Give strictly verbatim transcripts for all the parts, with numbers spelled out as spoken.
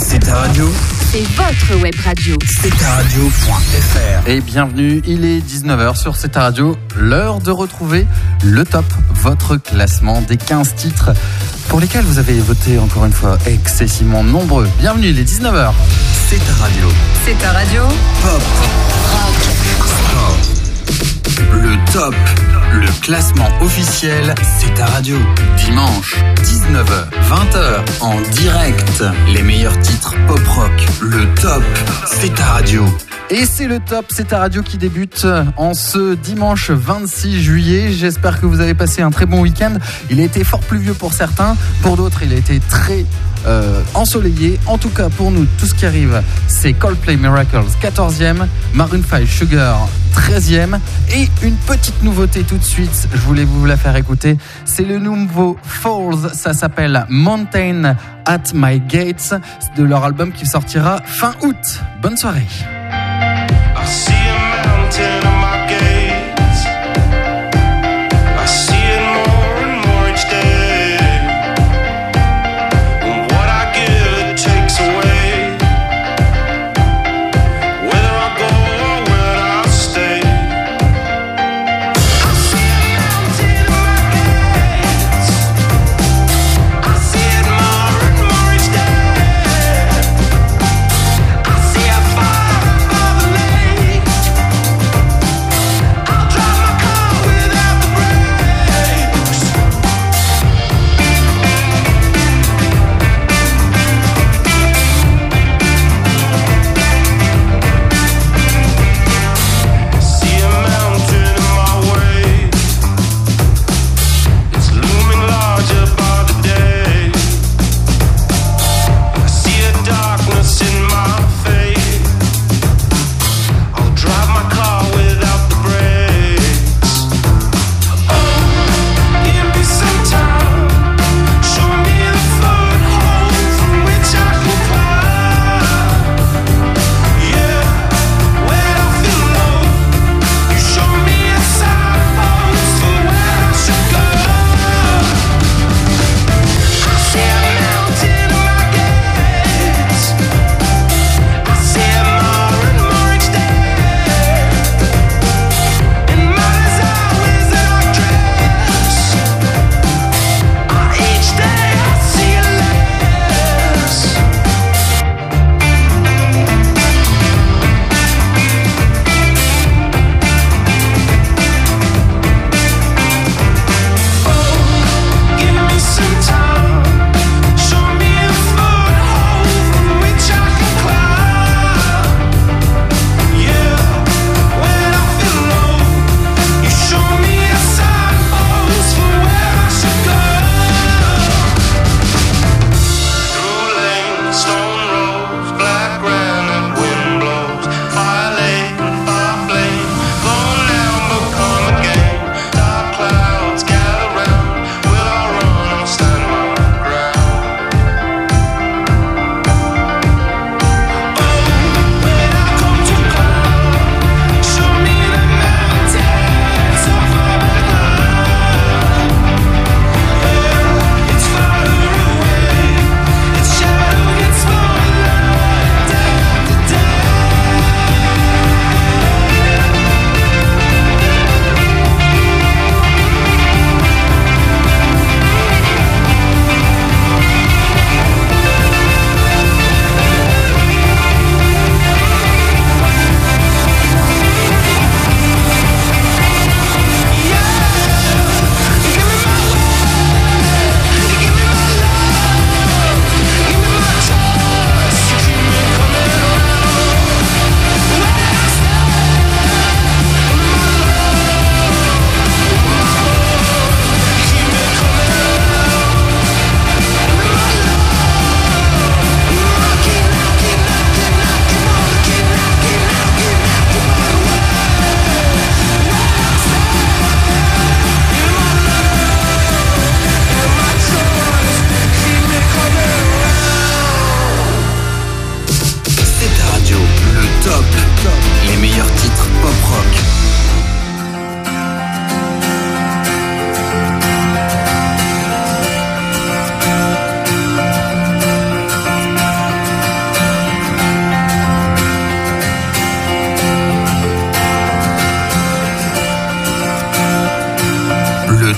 C'est ta radio. C'est votre web radio. C'est ta radio point f r. Et bienvenue, il est dix-neuf heures sur C'est ta radio. L'heure de retrouver le top, votre classement des quinze titres pour lesquels vous avez voté encore une fois excessivement nombreux. Bienvenue, il est dix-neuf heures. C'est ta radio. C'est ta radio. Pop. Rock. Pop. Le top. Le classement officiel, c'est ta radio. Dimanche, dix-neuf heures, vingt heures, en direct. Les meilleurs titres pop-rock. Le top, c'est ta radio. Et c'est le top, c'est ta radio qui débute en ce dimanche vingt-six juillet. J'espère que vous avez passé un très bon week-end. Il a été fort pluvieux pour certains, pour d'autres il a été très euh, ensoleillé. En tout cas pour nous, tout ce qui arrive, c'est Coldplay Miracles quatorzième, Maroon five Sugar treizième et une petite nouveauté tout de suite, je voulais vous la faire écouter, c'est le nouveau Falls, ça s'appelle Mountain at My Gates, de leur album qui sortira fin août. Bonne soirée. I see a mountain at my gates. I see it more and more each day. And what I give, it takes away. Whether I go or whether I stay. I see a mountain at my gates. I see it more and more each day. I see a fire above the lake.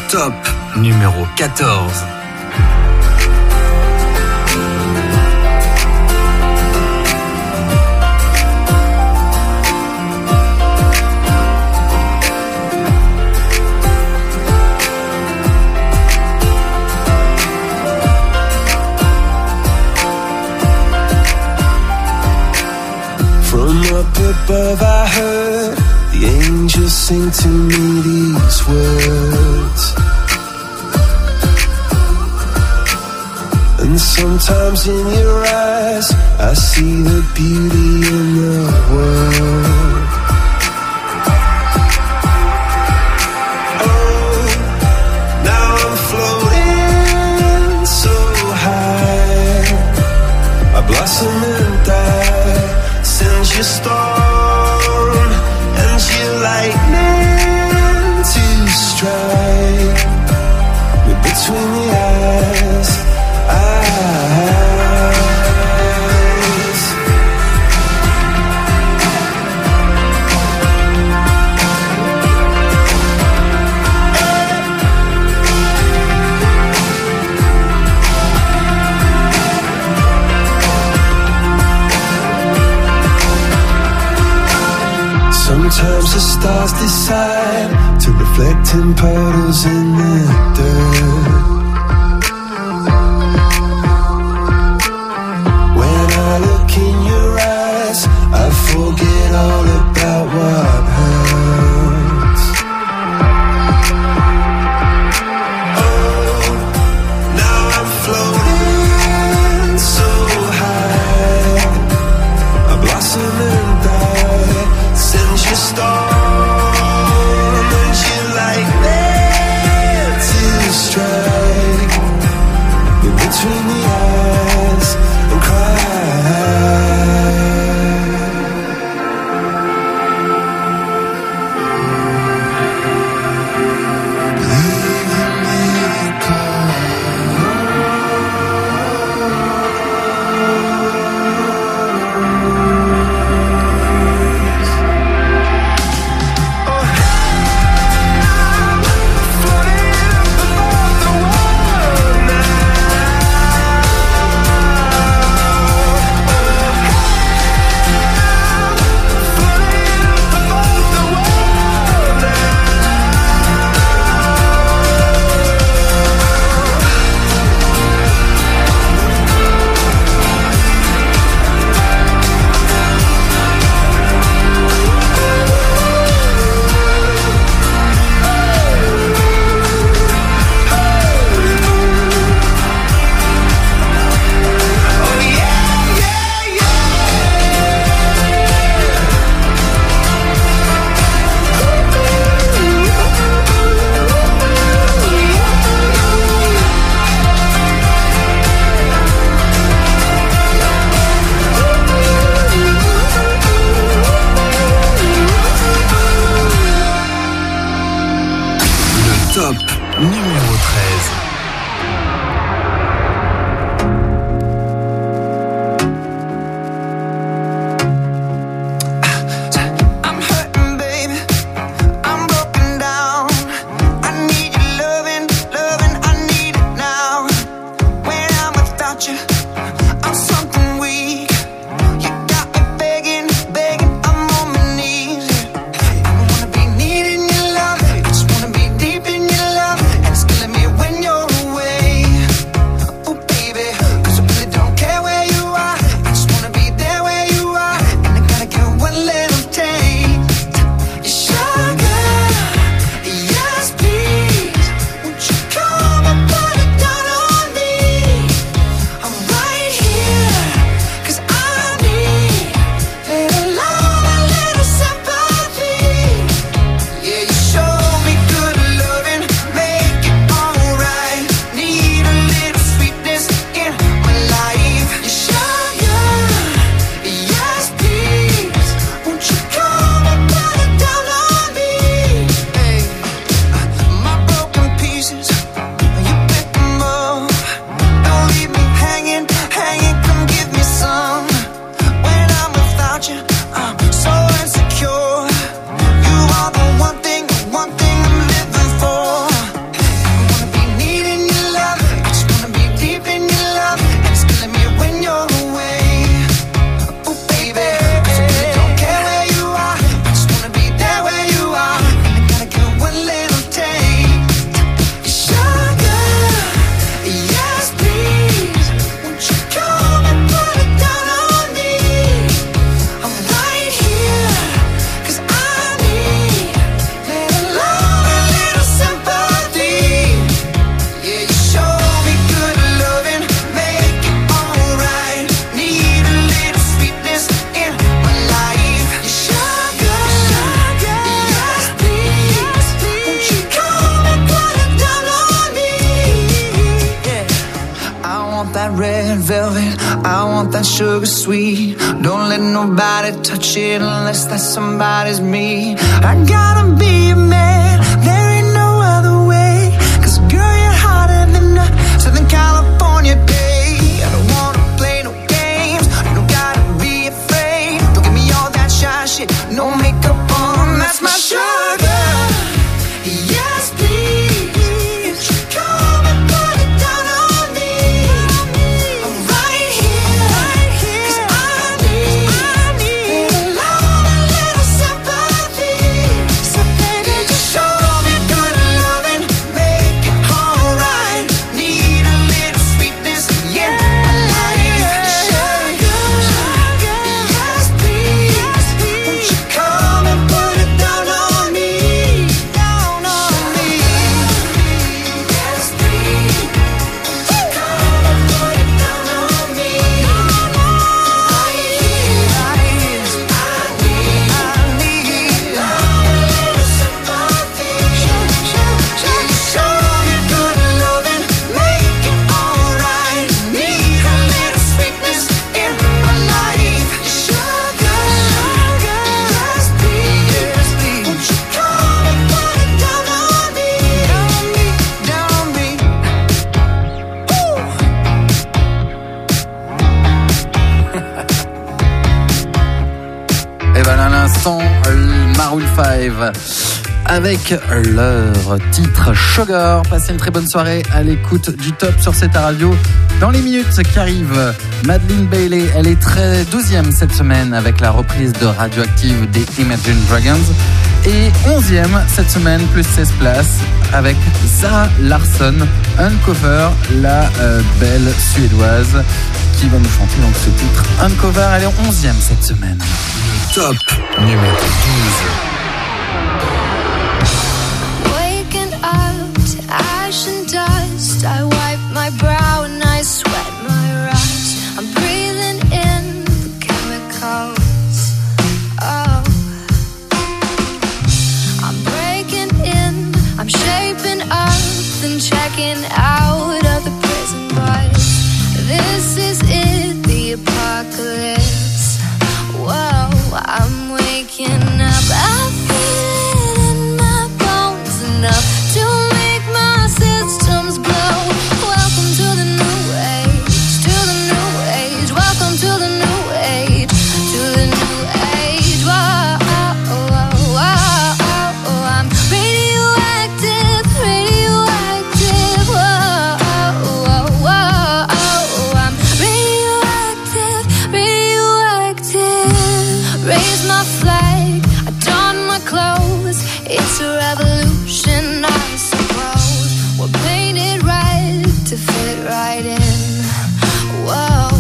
top numéro quatorze. From up above I heard the angels sing to me these words. And sometimes in your eyes I see the beauty in the world. Oh, now I'm floating so high, I blossom and die. Send your storm and your lightning to strike me between the eyes, eyes. Sometimes the stars decide to reflect in puddles in the dirt. When I look in your eyes, I forget all about what hurts. Oh, now I'm floating so high, I blossom and die. Send your storm and your lightning to strike want that sugar sweet. Don't let nobody touch it unless that somebody's me. I gotta be a man, there ain't no other way. Cause girl, you're hotter than a Southern California day. I don't wanna play no games, you don't gotta be afraid. Don't give me all that shy shit, no makeup on, that's my sugar. Yes, please, come and put it down on me. I'm right here, cause I need, I need a love, a little sympathy. So baby, just show me good loving, make it alright. Need a little sweetness in my life. Sugar, yes please, won't you come and put it down on me, down on me. Yes please, come and put it down on me. Right here, right here, I need, I need love, a little sympathy. Just show me good loving, make it alright. Need a little sweetness in my life. Sugar, yes please, won't you come and put it down on me, down on me, down on me. Woo! Et ben à l'instant, le Maroon five avec leur titre Sugar. Passez une très bonne soirée à l'écoute du top sur cette radio. Dans les minutes qui arrivent, Madeleine Bailey, elle est très douzième cette semaine avec la reprise de Radioactive des Imagine Dragons. Et onzième cette semaine, plus seize places, avec Zara Larsson, Uncover, la euh, belle suédoise qui va nous chanter donc ce titre. Uncover, elle est onzième cette semaine. Top numéro douze. Waking up to ash and dust, I wipe my brow and I sweat my rust. I'm breathing in the chemicals. Oh, I'm breaking in, I'm shaping up, then checking out of the prison bars. This is it, the apocalypse. Whoa, I'm waking up, I feel it in my bones enough to make my systems glow. Welcome to the new age, to the new age. Welcome to the new age, to the new age. Whoa, oh, oh, oh, oh, oh. I'm radioactive, radioactive. Whoa, oh, oh, oh, oh. I'm radioactive, radioactive. Raise my flag, I don my clothes. It's a revolution, I suppose. We're painted red to fit right in. Whoa,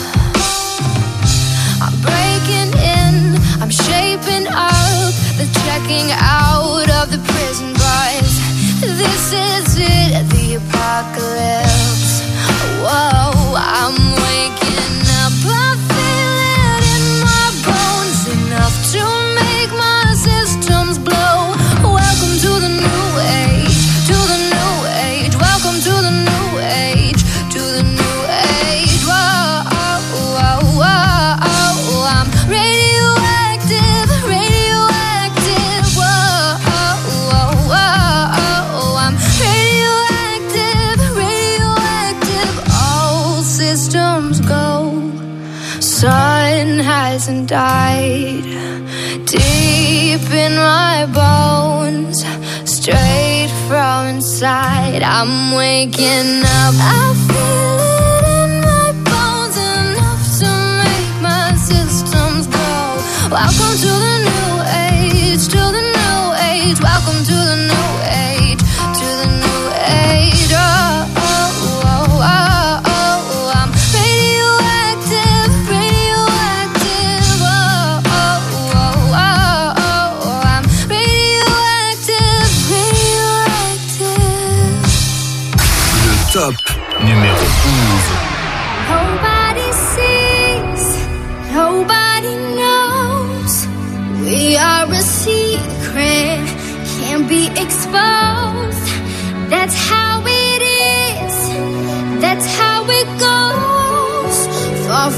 I'm breaking in, I'm shaping up, the checking out of the prison bars. This is it, the apocalypse. Whoa, I'm waking up, I feel it in my bones enough to make my systems blow. Welcome to the new age, to the new age. Welcome to the new age, to the new age. Whoa, oh, oh, oh, oh. I'm radioactive, radioactive. Whoa, oh, oh, oh, oh. I'm radioactive, radioactive. All systems go. Sun hasn't died. Deep in my bones, straight from inside, I'm waking up. I feel it in my bones enough to make my systems glow. Welcome to the new age, to the new age. Welcome to the new age, to the new age. Oh, oh, oh, oh, oh. I'm radioactive, radioactive. Oh, oh, oh, oh, oh. I'm radioactive, radioactive. Le top numéro onze. Nobody sees, nobody knows. We are a secret, can't be exposed. That's how it is, that's how it goes. Far from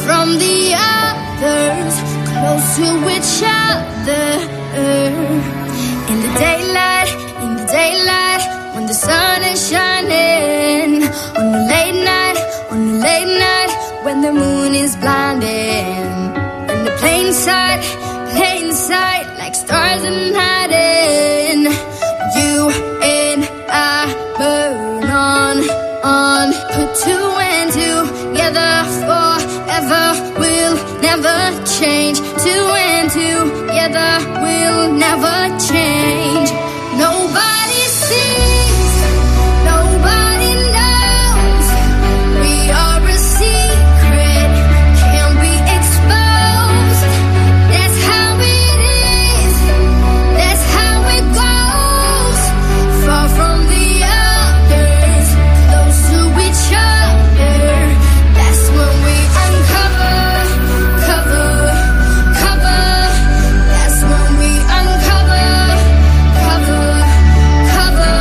from the others, close to each other. In the daylight, in the daylight, when the sun is shining. On the late night, on the late night, when the moon is blinding. In the plain sight, plain sight, like stars in hiding. You and I burn on, on. Put two and two together forever. We'll never change. Two and two together. We'll never change. Nobody sees, nobody knows. We are a secret, can't be exposed. That's how it is, that's how it goes. Far from the others, close to each other. That's when we uncover, cover, cover. That's when we uncover, cover, cover.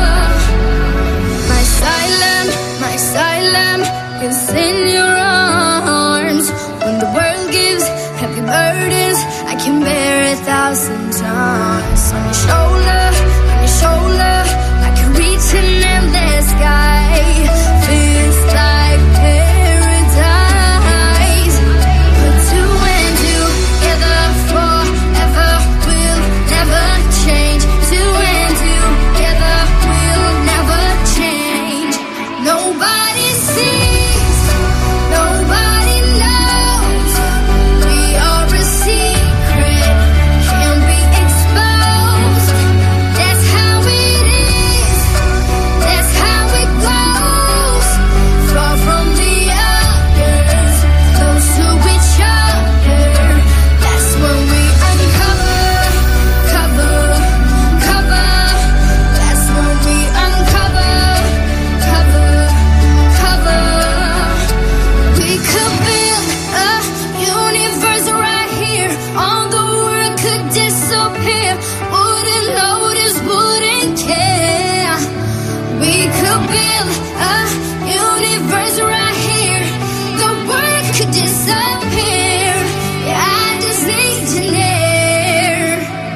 My asylum, my asylum is in your arms. When the world gives heavy burdens, I can bear a thousand times. On your shoulder, on your shoulder, I can reach an endless sky. Feels like paradise. Put two and two together forever. We'll never change. Two and two together. We'll never change. Nobody sees, nobody knows. We are a secret, can't be exposed. That's how it is, that's how it goes. Far from the others, close to each other. That's when we uncover, cover, cover. That's when we uncover, cover, cover. We could build a universe right here. All the world could disappear. Wouldn't notice, wouldn't care. We could build a universe right here. The world could disappear. Yeah, I just need you near.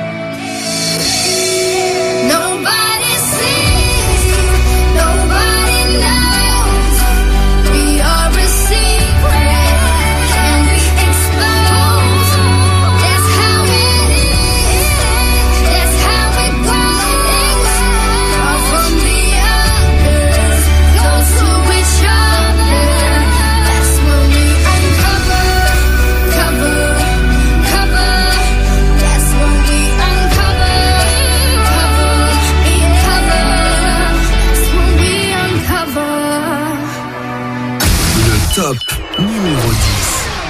Nobody sees, nobody knows. We are a secret, can't be exposed. That's how it is, that's how it goes. Far from the others, close to each other. That's when we uncover, cover, cover. That's when we uncover, cover, cover. That's when we uncover. Le top numéro dix.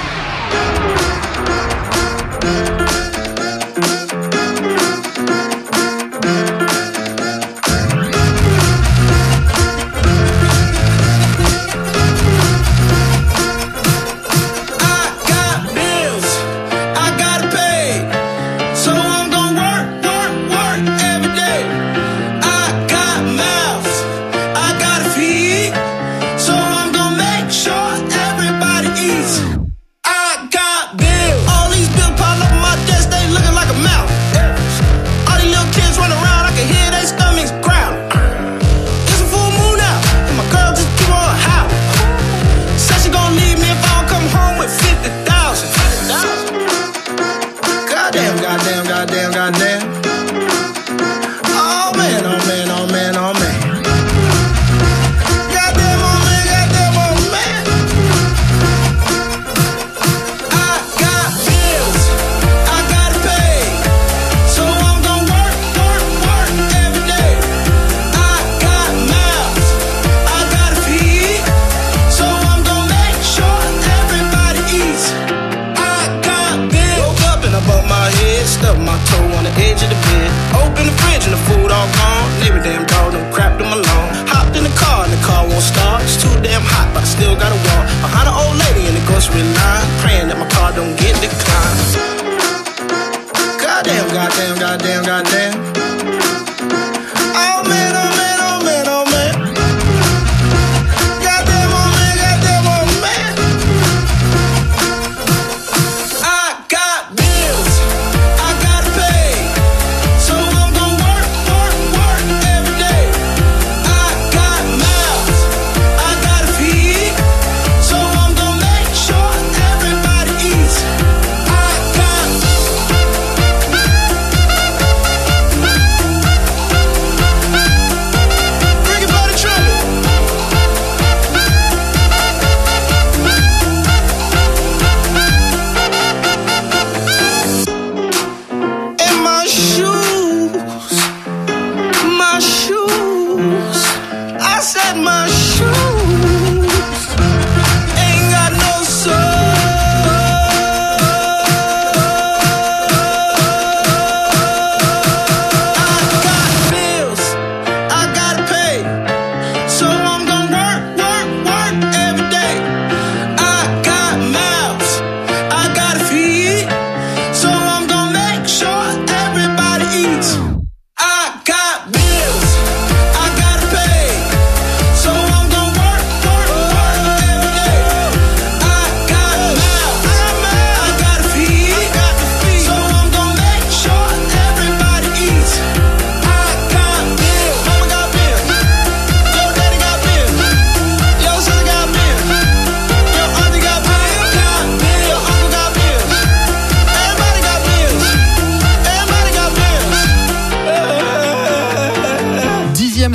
I got bills I gotta pay, so I'm gonna work, work, work every day. I got mouths I gotta feed, so I'm gonna make sure everybody eats.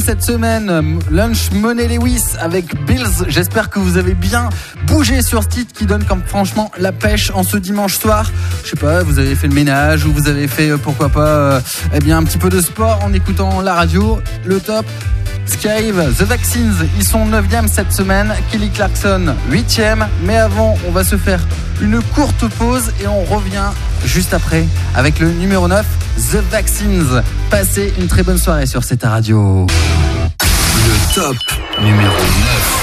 cette semaine, Lunch Money Lewis avec Bills. J'espère que vous avez bien bougé sur ce titre qui donne comme franchement la pêche en ce dimanche soir. Je sais pas, vous avez fait le ménage ou vous avez fait pourquoi pas euh, eh bien un petit peu de sport en écoutant la radio. Le top. Skive, The Vaccines, ils sont neuvième cette semaine, Kelly Clarkson huitième, mais avant on va se faire une courte pause et on revient juste après avec le numéro neuf, The Vaccines. Passez une très bonne soirée sur cette radio. Le top numéro neuf.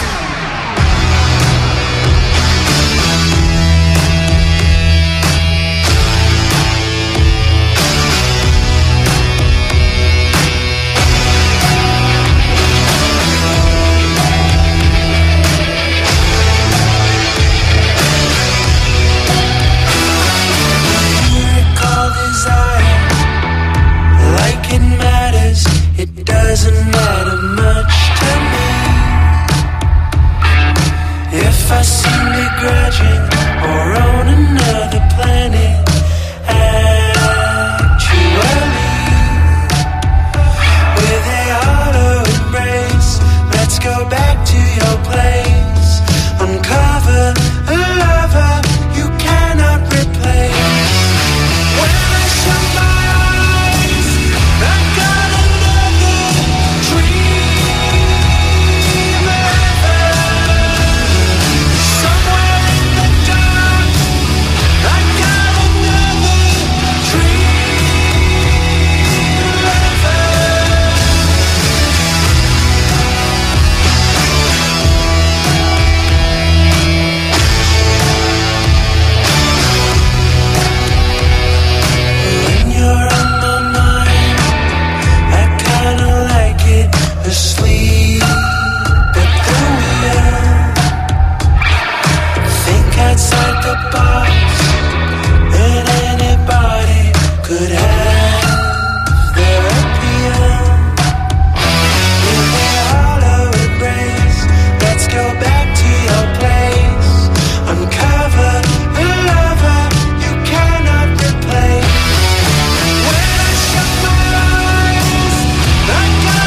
Doesn't matter much to me if I seem begrudging or on another planet. Actually, with a hollow embrace, let's go back to your place. Uncover a lover you cannot replace. When I shut my eyes, I got asleep at the wheel. Think outside the box, and anybody could have their appeal. With a hollow embrace, let's go back to your place. Uncover a lover you cannot replace. When I shut my eyes, I got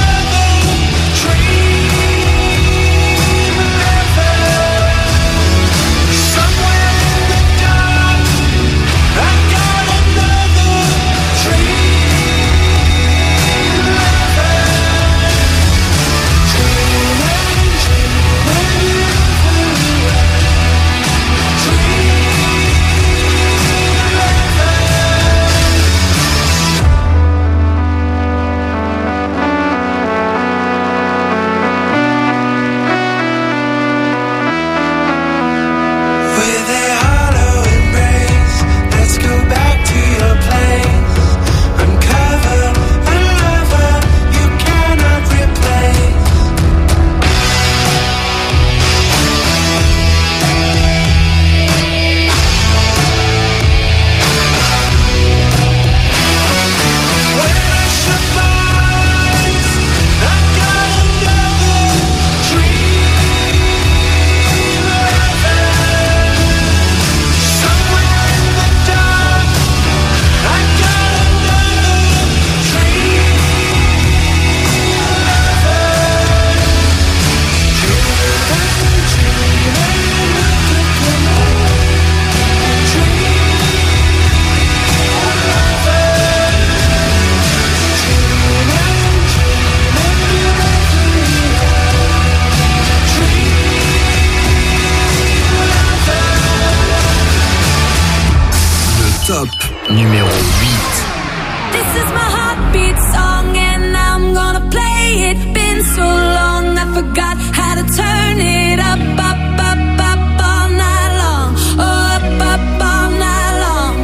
top numéro huit. This is my heartbeat song and I'm gonna play it. Been so long I forgot how to turn it up, up, up, up all night long. Oh, up, up all night long.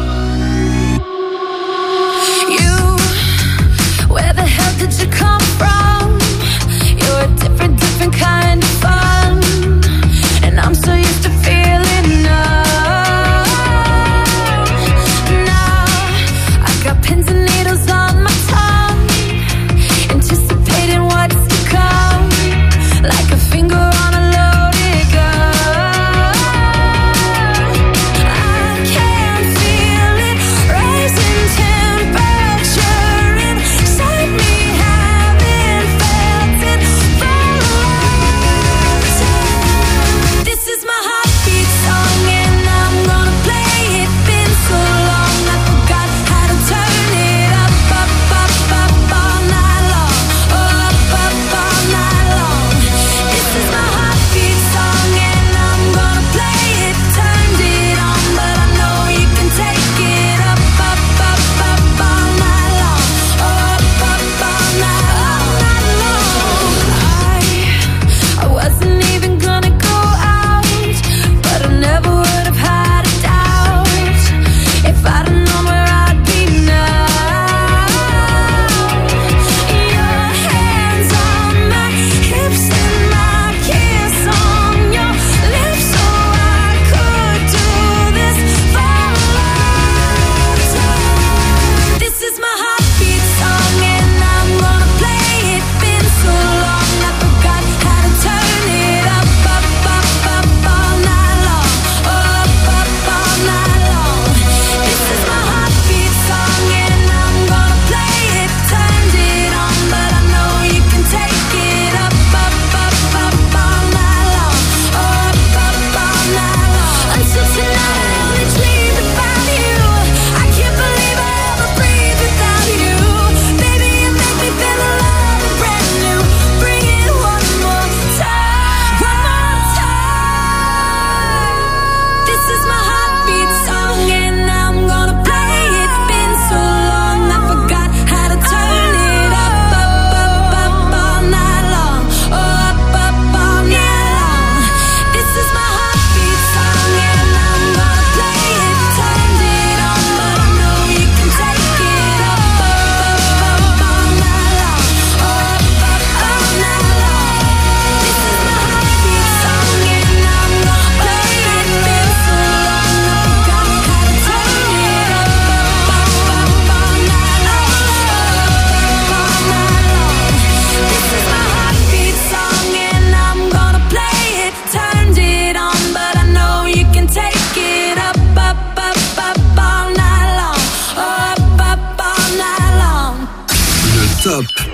You, where the hell did you come from? You're a different, different kind of fun. And I'm so used to feeling numb. Pins and needles on my tongue.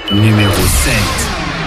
numéro sept.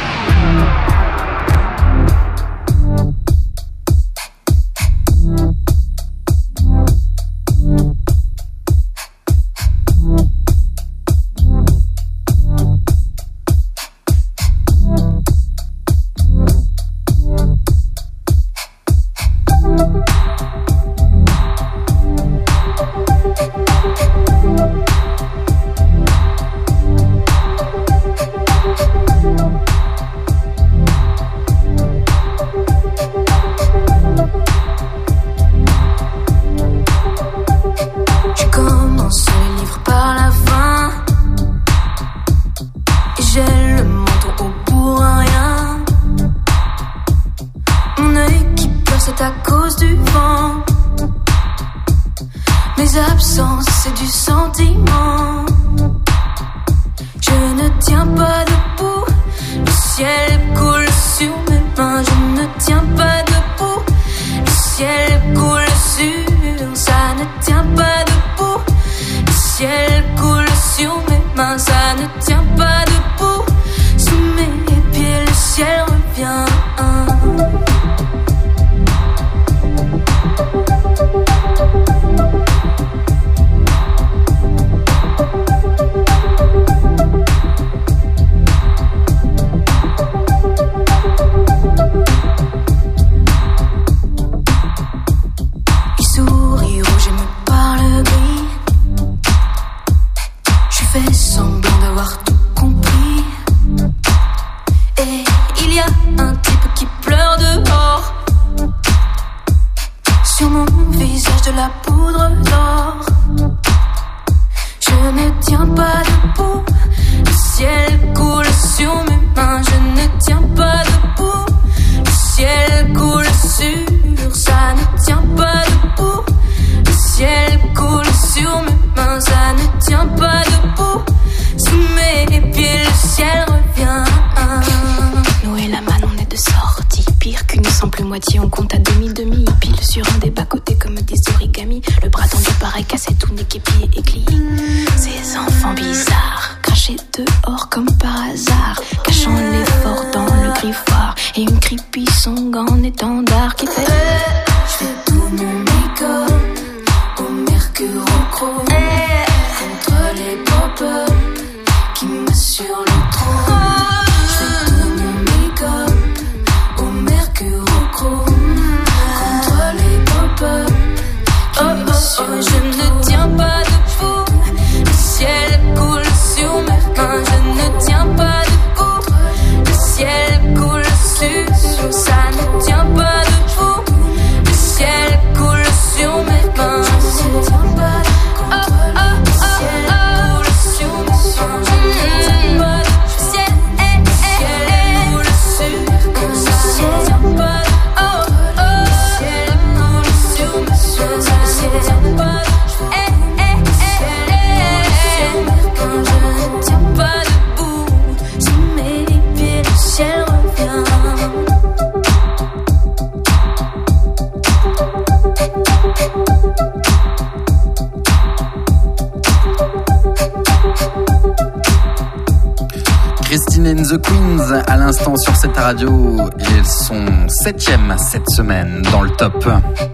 Christine and the Queens à l'instant sur cette radio. Ils sont septième cette semaine dans le top.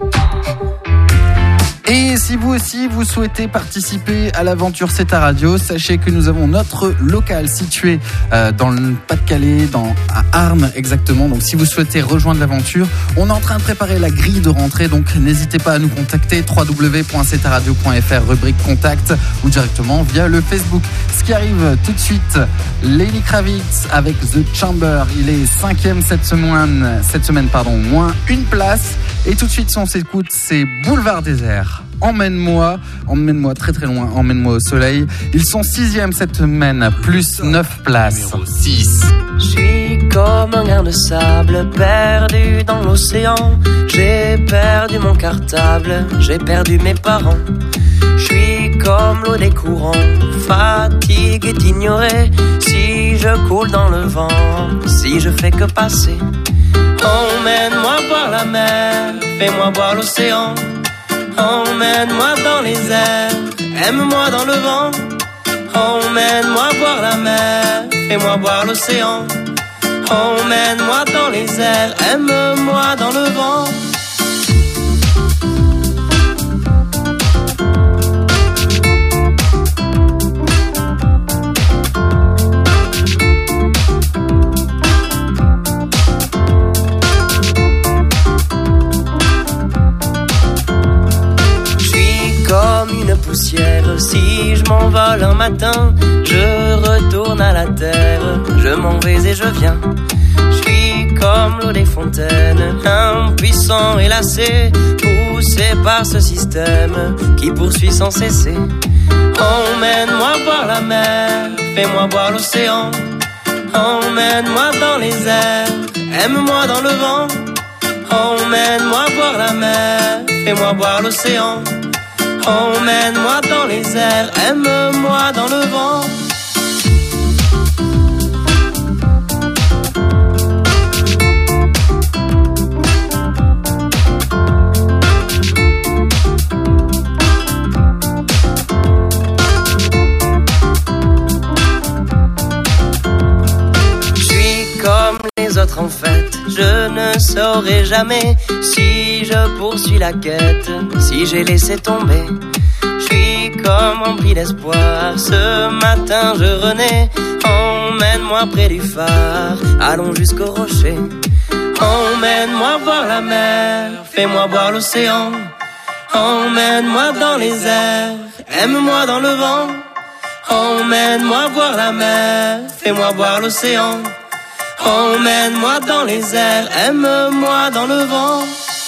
Et si vous aussi vous souhaitez participer à l'aventure C'est ta radio, sachez que nous avons notre local situé euh, dans le Pas-de-Calais, dans, à Arnes exactement. Donc si vous souhaitez rejoindre l'aventure, on est en train de préparer la grille de rentrée. Donc n'hésitez pas à nous contacter w w w point c'est ta radio point f r, rubrique contact, ou directement via le Facebook. Ce qui arrive tout de suite, Lenny Kravitz avec The Chamber. Il est cinquième cette semaine, cette semaine pardon, moins une place. Et tout de suite, on s'écoute, c'est Boulevard Désert. Emmène-moi, emmène-moi très très loin, emmène-moi au soleil. Ils sont sixième cette semaine, plus neuf places. Numéro six. Je suis comme un grain de sable perdu dans l'océan. J'ai perdu mon cartable, j'ai perdu mes parents. Je suis comme l'eau des courants, fatigué d'ignorer. Si je coule dans le vent, si je fais que passer. Emmène-moi voir la mer, fais-moi voir l'océan. Emmène-moi dans les airs, aime-moi dans le vent. Emmène-moi voir la mer, fais-moi boire l'océan. Emmène-moi dans les airs, aime-moi dans le vent. Si je m'envole un matin, je retourne à la terre. Je m'en vais et je viens. Je suis comme l'eau des fontaines, impuissant et lassé, poussé par ce système qui poursuit sans cesser. Emmène-moi voir la mer, fais-moi boire l'océan. Emmène-moi dans les airs, aime-moi dans le vent. Emmène-moi voir la mer, fais-moi boire l'océan. Emmène-moi dans les airs, aime-moi dans le vent. Je suis comme les autres en fait, je ne saurai jamais si je poursuis la quête, si j'ai laissé tomber. Je suis comme rempli d'espoir, ce matin je renais. Emmène-moi près du phare, allons jusqu'au rocher. Emmène-moi voir la mer, fais-moi boire l'océan. Emmène-moi dans les airs, aime-moi dans le vent. Emmène-moi voir la mer, fais-moi boire l'océan. Emmène-moi dans les airs, aime-moi dans le vent.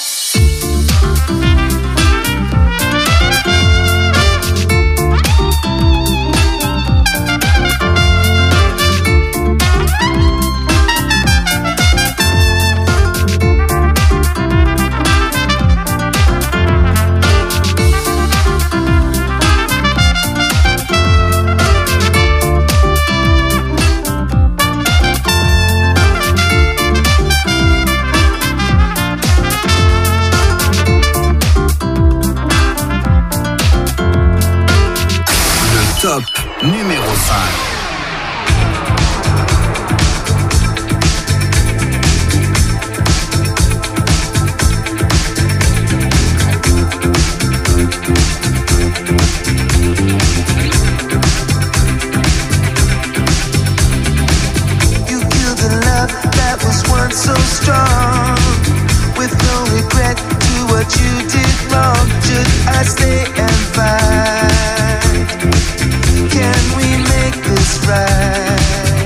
Top numéro cinq. You feel the love that was once so strong, with no regret to what you did wrong. Should I stay and fight? Can we make this right?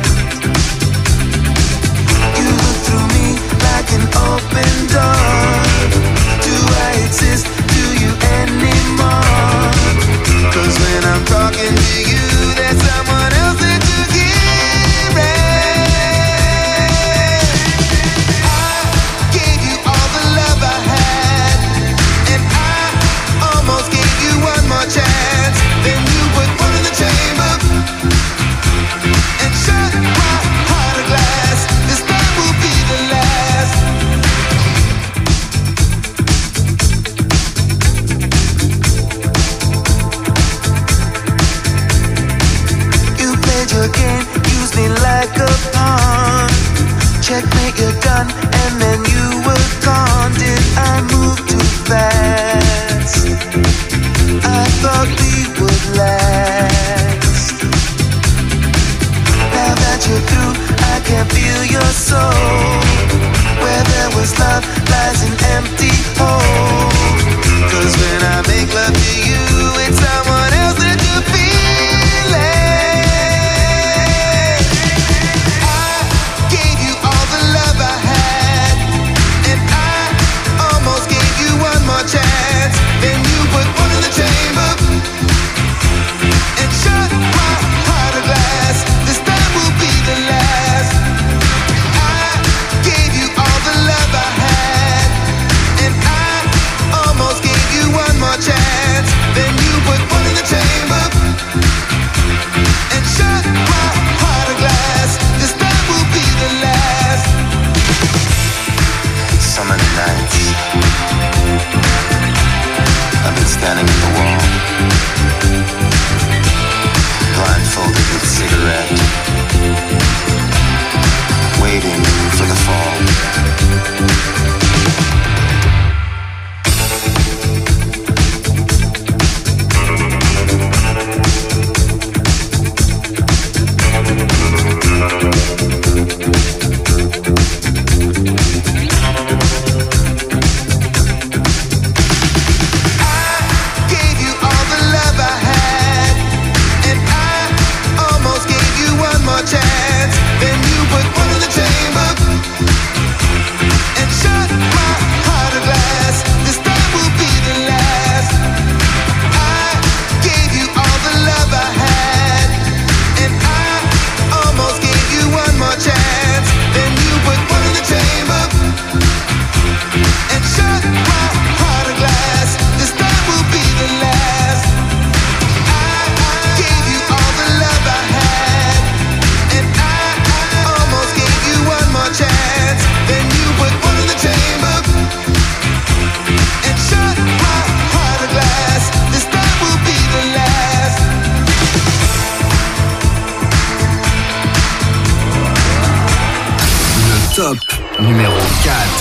You look through me like an open door. Do I exist to you anymore? 'Cause when I'm talking to you, there's someone else that you hear it. I gave you all the love I had, and I almost gave you one more chance. Then you put one in the chamber and shut my heart of glass. This time will be the last. You played your game, used me like a pawn. Checkmate, you're done, and then you were gone. Did I move too fast? I thought we would last. Now that you're through, I can feel your soul. Where there was love lies an empty hole. 'Cause when I make love to you, it's someone else that you feel it. I gave you all the love I had, and I almost gave you one more chance. Then you put one in the chamber and shut my heart of glass. This time will be the last. I gave you all the love I had, and I almost gave you one more chance. Then you put one in the chamber and shut my heart of glass. This time will be the last. Summer nights, I've been standing at the wall, blindfolded with a cigarette, top numéro quatre.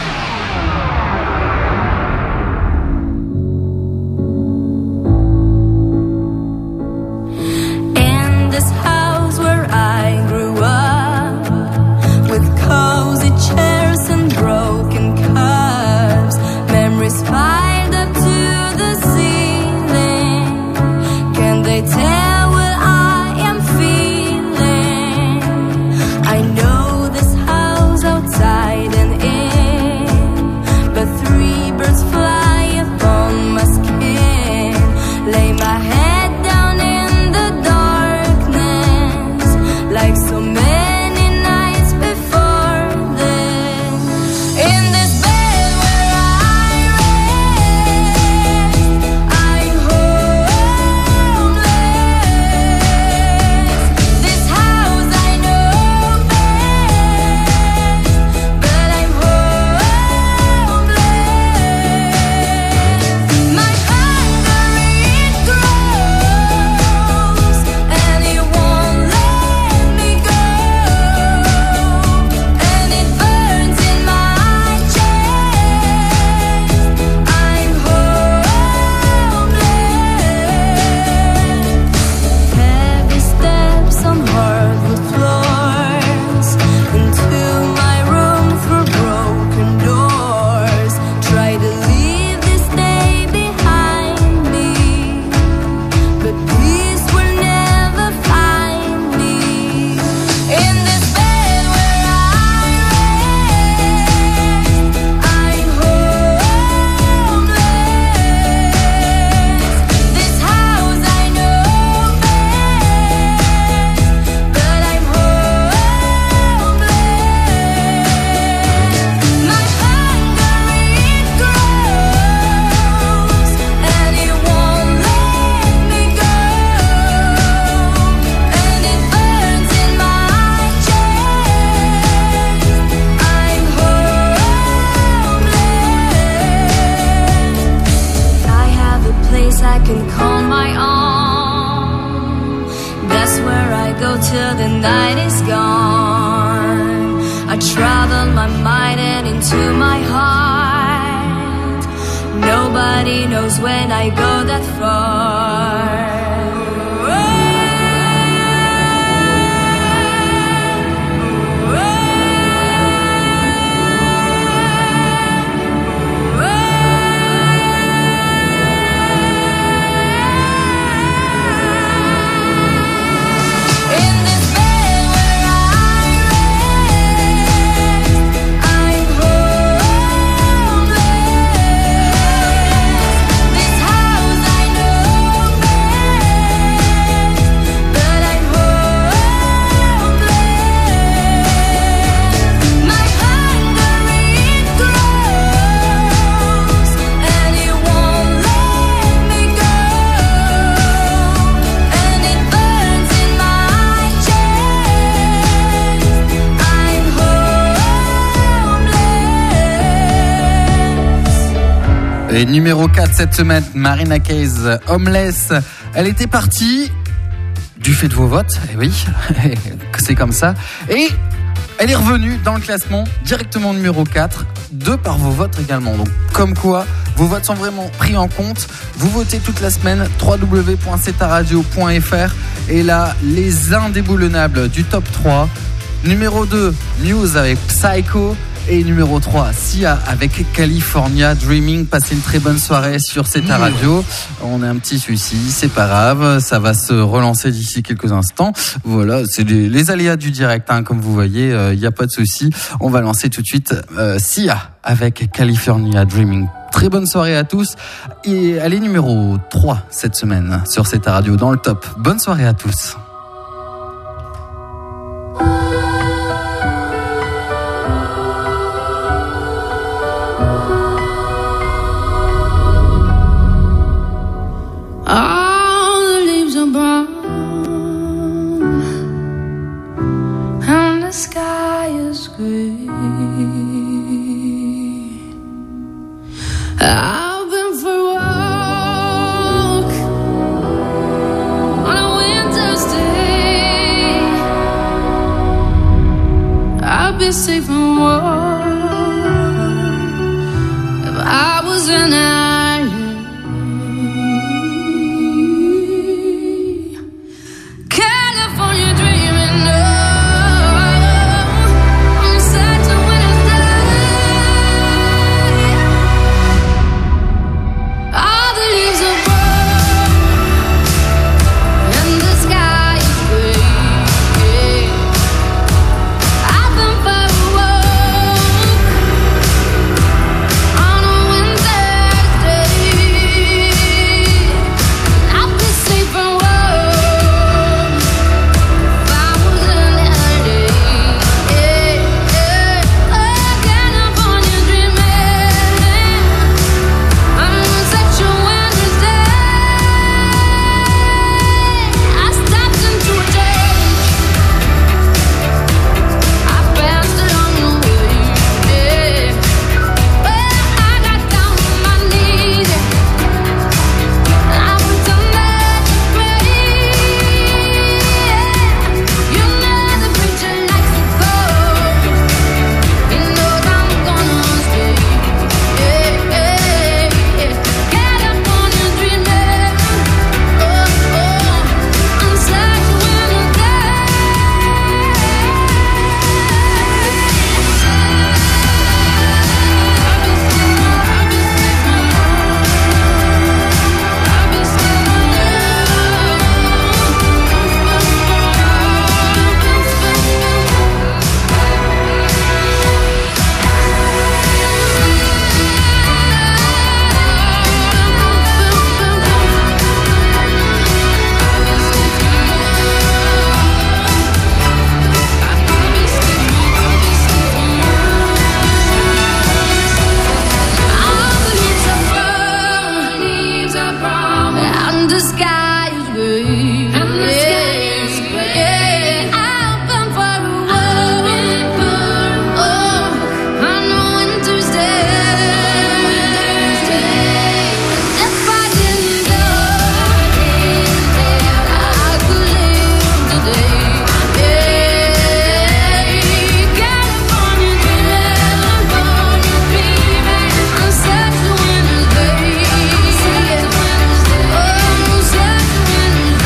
Et numéro quatre cette semaine, Marina Kaye, Homeless. Elle était partie du fait de vos votes, et oui, c'est comme ça. Et elle est revenue dans le classement, directement numéro quatre, de par vos votes également. Donc comme quoi, vos votes sont vraiment pris en compte. Vous votez toute la semaine, w w w point c t a radio point f r. Et là, les indéboulonnables du top trois. Numéro deux, Muse avec Psycho. Et numéro trois, Sia avec California Dreaming. Passez une très bonne soirée sur C T A Radio. On a un petit souci, c'est pas grave, ça va se relancer d'ici quelques instants. Voilà, c'est les, les aléas du direct, hein, comme vous voyez, il euh, n'y a pas de souci. On va lancer tout de suite euh, Sia avec California Dreaming. Très bonne soirée à tous. Et elle est numéro trois cette semaine sur C T A Radio dans le top. Bonne soirée à tous. All the leaves are brown and the sky is grey. I've been for a walk on a winter's day. I'll be safe and And the sky is blue. And the sky is blue. Yeah. I've been for a walk. Oh, on a winter's day. If I didn't know I could live today. Yeah. California dreaming, California dreaming. I'm such a winter's day. Oh, such a winter's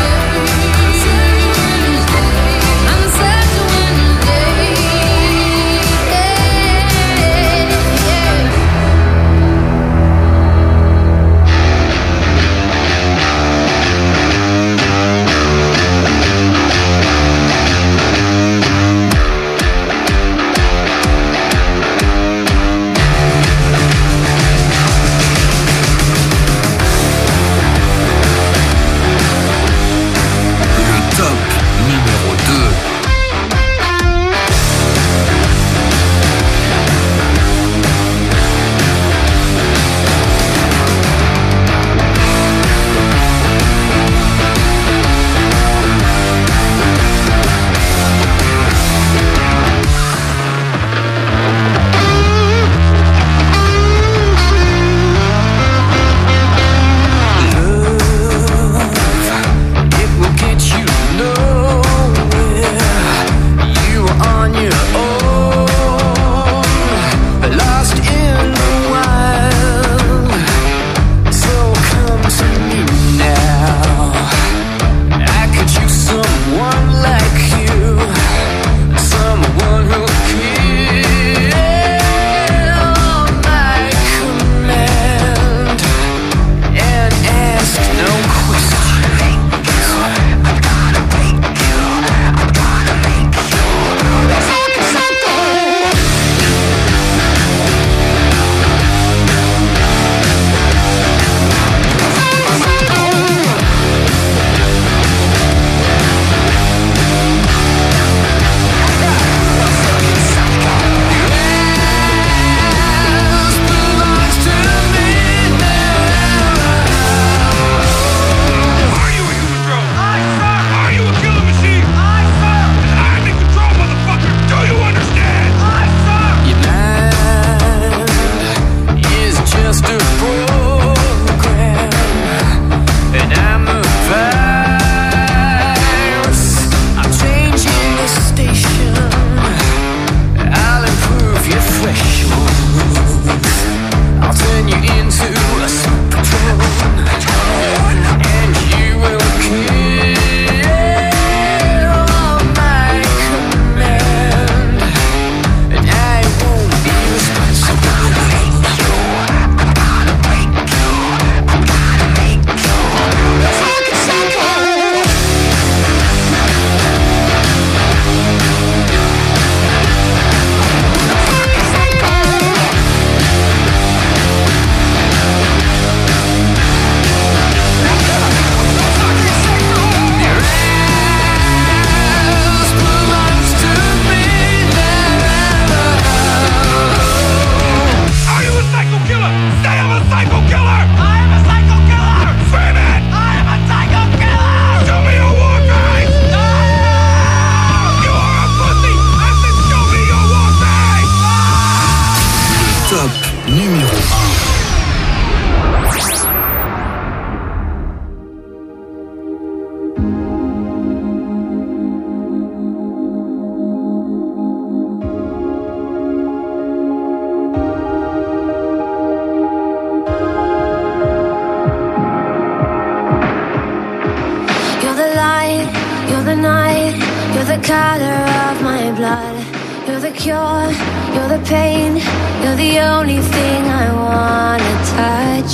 the color of my blood. You're the cure, you're the pain. You're the only thing I wanna touch.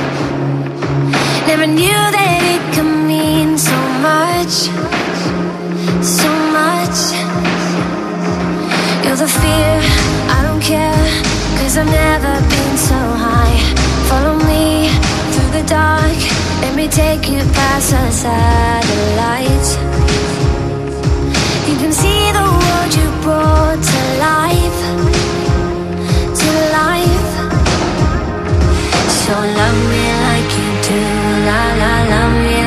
Never knew that it could mean so much, so much. You're the fear, I don't care, 'cause I've never been so high. Follow me through the dark, let me take you past the satellites. You can see the world you brought to life, to life. So love me like you do, la la, love me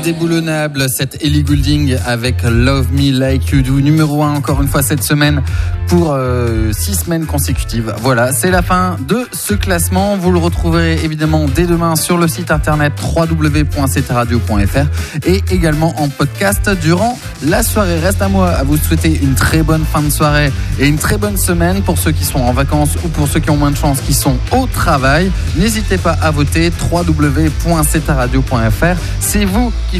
indéboulonnable, cette Ellie Goulding avec Love Me Like You Do, numéro un encore une fois cette semaine pour euh, six semaines consécutives. Voilà, c'est la fin de ce classement. Vous le retrouverez évidemment dès demain sur le site internet w w w point c t radio point f r et également en podcast durant la soirée. Reste à moi à vous souhaiter une très bonne fin de soirée et une très bonne semaine pour ceux qui sont en vacances ou pour ceux qui ont moins de chance qui sont au travail. N'hésitez pas à voter w w w point c t radio point f r. C'est vous qui